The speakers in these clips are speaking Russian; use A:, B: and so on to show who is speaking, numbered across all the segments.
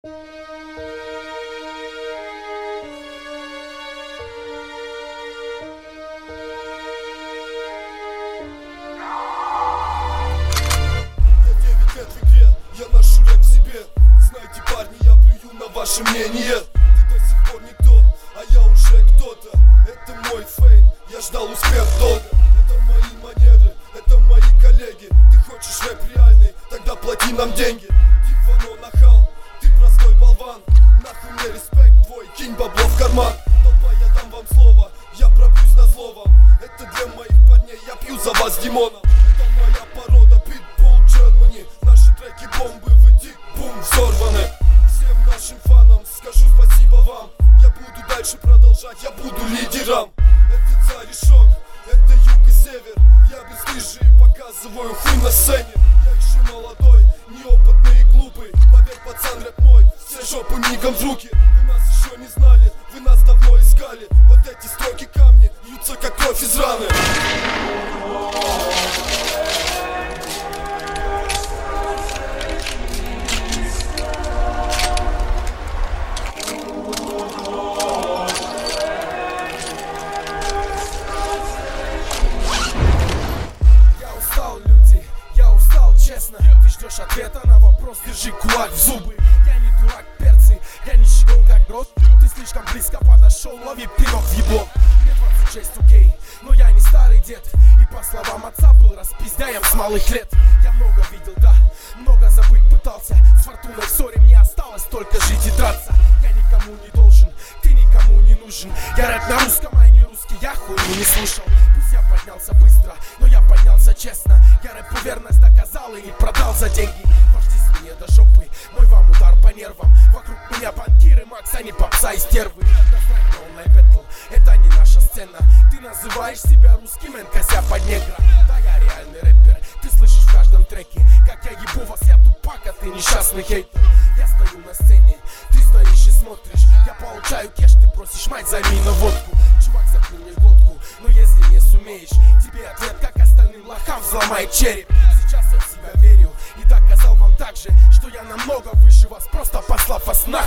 A: Я ношу рэп в себе. Знаете, парни, я плюю на ваше мнение. Ты до сих пор никто, а я уже кто-то. Это мой фейм, я ждал успех долго. Это мои манеры, это мои коллеги. Ты хочешь рэп реальный, тогда плати нам деньги. Типа нахал, ты простой болван. Нахуй мне респект твой, кинь бабло в карман. Толпа, я дам вам слово, я пробьюсь на зло вам. Это для моих парней, я пью за вас, Димона. Это моя порода, Pitbull Germany. Наши треки бомбы, вы тик-бум взорваны. Всем нашим фанам скажу спасибо вам. Я буду дальше продолжать, я буду лидером. Это царь и шок, это юг и север. Я бесстыжий, показываю хуй на сцене. Я еще молодой, неопытный и глупый. Поверь, пацан, рэп мой, все жопы мигом в руки. Вы нас еще не знали, вы нас давно искали. Вот эти строки камни льются как кровь из раны.
B: Честно, ты ждешь ответа на вопрос, держи кулак в зубы. Я не дурак, перцы, я не щегол как дрот. Ты слишком близко подошел, лови пинок в ебло. Мне 26, окей, но я не старый дед. И по словам отца был распиздяем с малых лет. Я много видел, да, много забыть пытался. С фортуной в ссоре мне осталось только жить и драться. Я никому не должен, ты никому не нужен. Я рэп на русском, а не русский, я хуйню не слушал. Пусть я поднялся быстро, но я поднялся честно. Я рэпу верность доказал и не продал за деньги. Вождись мне до жопы, мой вам удар по нервам. Вокруг меня банкиры, Макс, а не попса и стервы. Насрать на онлайн бэтл, это не наша сцена. Ты называешь себя русским, кося под негра. Да, я реальный рэпер, ты слышишь в каждом треке как я ебу вас, я тупак, а ты несчастный хейтер. Я стою на сцене, ты стоишь и смотришь. Я получаю кеш, ты просишь мать, займи на водку. Чувак, заткни мне глотку, но если не сумеешь, тебе ответ, как остальным лохам, взломает череп. Сейчас я в себя верю и доказал вам также, что я намного выше вас, просто послав вас нахуй.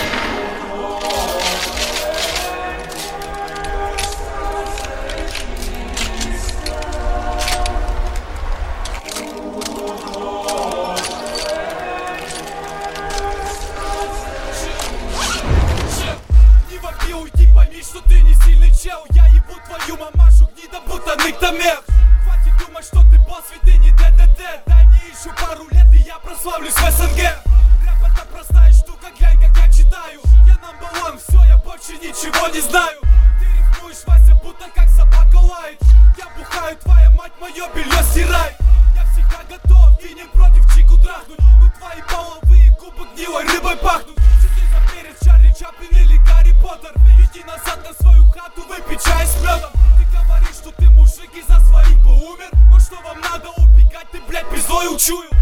C: Уйди, пойми, что ты не сильный чел. Я ебу твою мамашу, гнида, будто ныктомех. Хватит думать, что ты босс, ведь ты не ДДТ. Дай мне еще пару лет, и я прославлюсь в СНГ. Рэп это простая штука, глянь, как я читаю. Я number one, все, я больше ничего не знаю. Ты рифмуешь, Вася, будто как собака лает. Я бухаю, твоя мать мое белье стирает. Я всегда готов, кинем против чику трахнуть. Ну твои половые губы гнилой рыбой пахнут. Чарли Чаплин или Гарри Поттер. Иди назад на свою хату, выпей чай с медом. Ты говоришь, что ты мужик и за своих бы умер. Но что вам надо убегать, ты, блядь, пиздой учую.